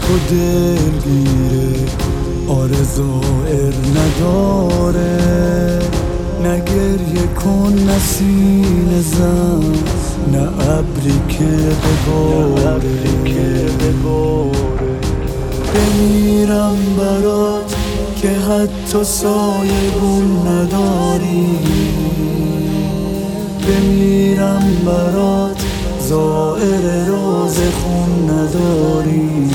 تو دلگیره، آره ظاهر نداره. نه گریه کن نه سینه زن، نه ابری که بباره. بمیرم برات که حتی سایه گون نداری، بمیرم برات زائر روز خون نداری،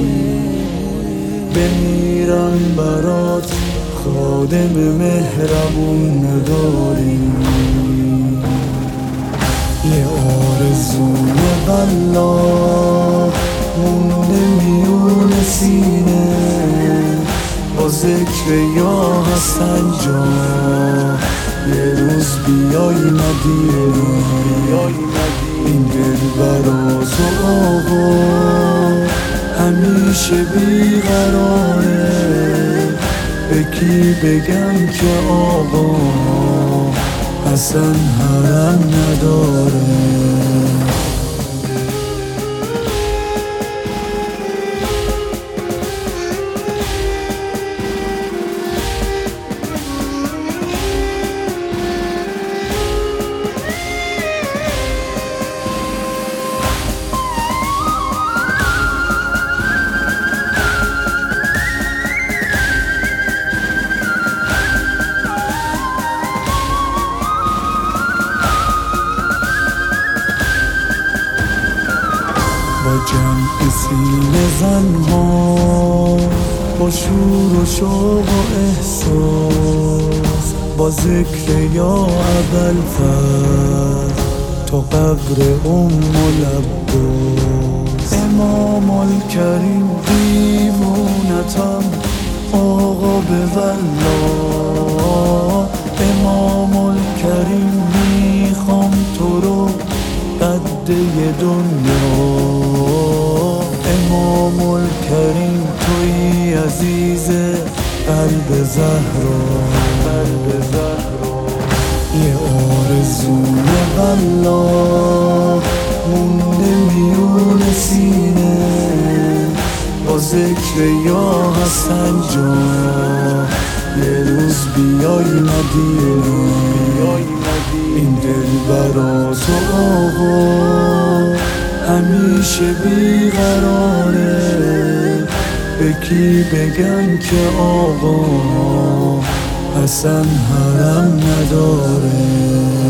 بمیرم برات خادم مهربون نداری. یه آرزوی والله مونده میون سینه، با ذکر یا حسن جان یه روز بیای مدینه. این دل برا تو آقا همیشه بیقراره، به کی بگم که آقا حسن حرم نداره. با جمع سینه زنها، با شور و شوق و احساس، با ذکر یا ابوالفضل تا قبر العباس. امام الکریم دیوونتم آقا به والله، امام الکریم میخوام تو رو قده دنیا. امام الکریم توی عزیز قلب زهرا. یه آرزوی والله مونده میون سینه، با ذکر یا حسن جان یه روز بیای مدینه. این دل برا تو آقا همیشه بیقراره، به کی بگم که آقا حسن حرم نداره.